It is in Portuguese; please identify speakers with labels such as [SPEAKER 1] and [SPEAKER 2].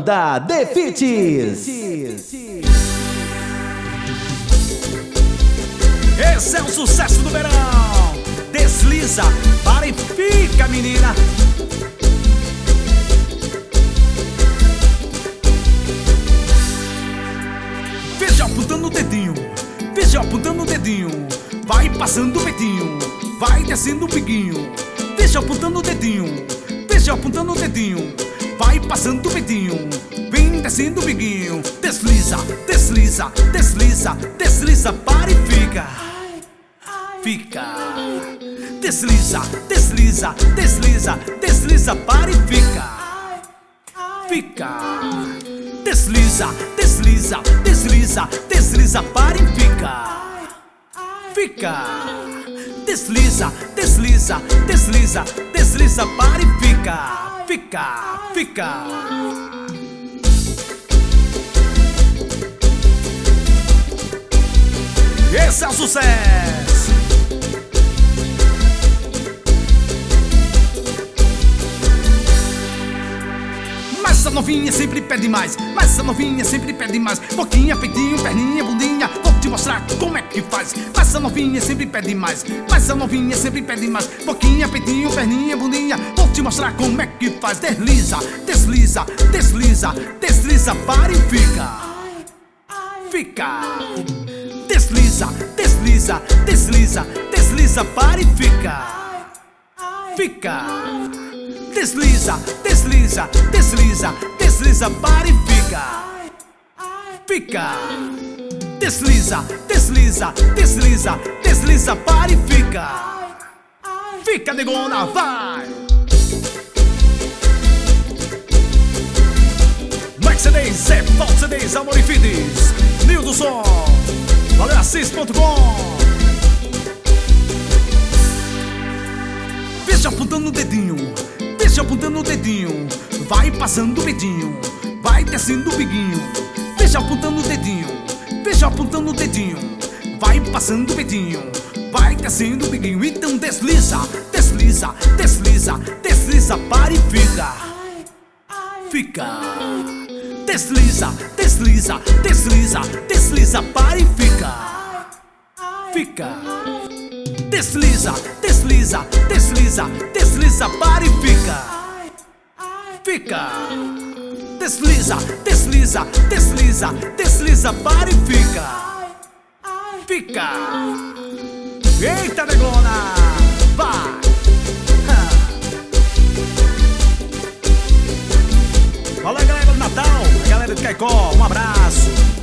[SPEAKER 1] Banda Defeats.
[SPEAKER 2] Esse é o sucesso do verão. Desliza, para e fica, menina. Veja apontando o dedinho, veja apontando o dedinho. Vai passando o peitinho, vai descendo o biguinho. Veja apontando o dedinho, veja apontando o dedinho. Vai passando o peitinho, vem descendo o biguinho. Desliza, desliza, desliza, desliza, para e fica. Fica. Desliza, desliza, desliza, desliza, para e fica. Fica. Desliza, desliza, desliza, desliza, para e fica. Fica. Desliza, desliza, desliza, desliza, para e fica. Fica, fica. Esse é o sucesso. Mas essa novinha sempre pede mais, mas essa novinha sempre pede mais. Boquinha, peitinho, perninha, bundinha, vou te mostrar como é que faz. Mas essa novinha sempre pede mais, mas essa novinha sempre pede mais. Boquinha, peitinho, perninha, bundinha, vou te mostrar como é que faz. Desliza, desliza, desliza, desliza, para e fica. Fica. Desliza, desliza, desliza, desliza, para e fica. Fica. Desliza, desliza, desliza, desliza, para e fica. Fica. Desliza, desliza, desliza, desliza, para e fica. Fica, negona, vai! Max CDs, é Falso CDs, Amor e Fides, Nildo Som, ValeuAssis.com. Veja apontando o dedinho, veja apontando o dedinho. Vai passando o dedinho, vai descendo o biguinho. Veja apontando o dedinho, veja apontando o dedinho. Vai passando o dedinho, vai descendo o biguinho. Então desliza, desliza, desliza, desliza, para e fica. Fica. Desliza, desliza, desliza, desliza, para e fica. Fica. Desliza, desliza, desliza, desliza, para e fica. Fica. Desliza, desliza, desliza, desliza, para e fica. Fica. Eita, negona, vai. Valeu, galera do Natal, a galera de Caicó, um abraço.